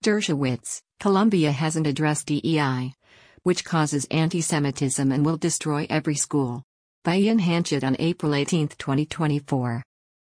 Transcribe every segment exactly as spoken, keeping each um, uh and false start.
Dershowitz, Columbia hasn't addressed D E I, which causes anti-Semitism and will destroy every school. By Ian Hanchett on April eighteenth, twenty twenty-four.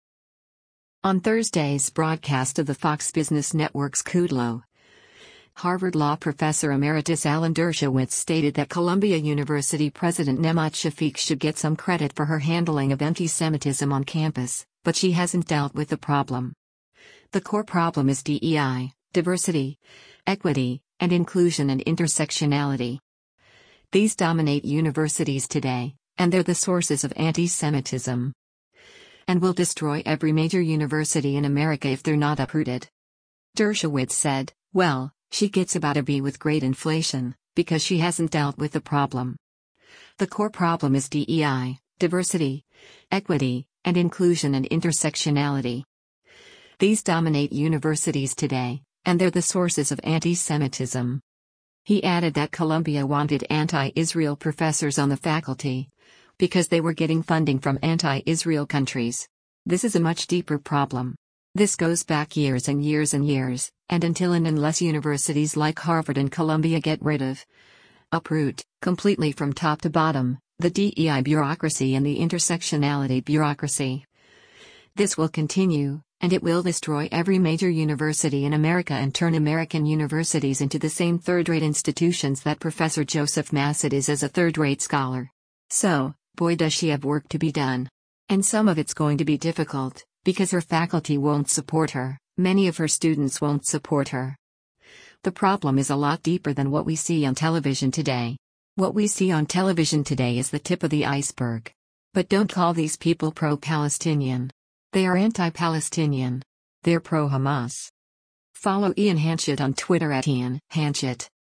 On Thursday's broadcast of the Fox Business Network's Kudlow, Harvard Law professor emeritus Alan Dershowitz stated that Columbia University President Nemat Shafik should get some credit for her handling of anti-Semitism on campus, but she hasn't dealt with the problem. The core problem is D E I, diversity, equity, and inclusion and intersectionality. These dominate universities today, and they're the sources of anti-Semitism, and will destroy every major university in America if they're not uprooted. Dershowitz said, well, she gets about a B with great inflation, because she hasn't dealt with the problem. The core problem is D E I, diversity, equity, and inclusion and intersectionality. These dominate universities today, and they're the sources of anti-Semitism. He added that Columbia wanted anti-Israel professors on the faculty, because they were getting funding from anti-Israel countries. This is a much deeper problem. This goes back years and years and years, and until and unless universities like Harvard and Columbia get rid of, uproot, completely from top to bottom, the D E I bureaucracy and the intersectionality bureaucracy. This will continue, and it will destroy every major university in America and turn American universities into the same third-rate institutions that Professor Joseph Massad is as a third-rate scholar. So, boy does she have work to be done. And some of it's going to be difficult, because her faculty won't support her, many of her students won't support her. The problem is a lot deeper than what we see on television today. What we see on television today is the tip of the iceberg. But don't call these people pro-Palestinian. They are anti-Palestinian. They're pro-Hamas. Follow Ian Hanchett on Twitter at Ian Hanchett.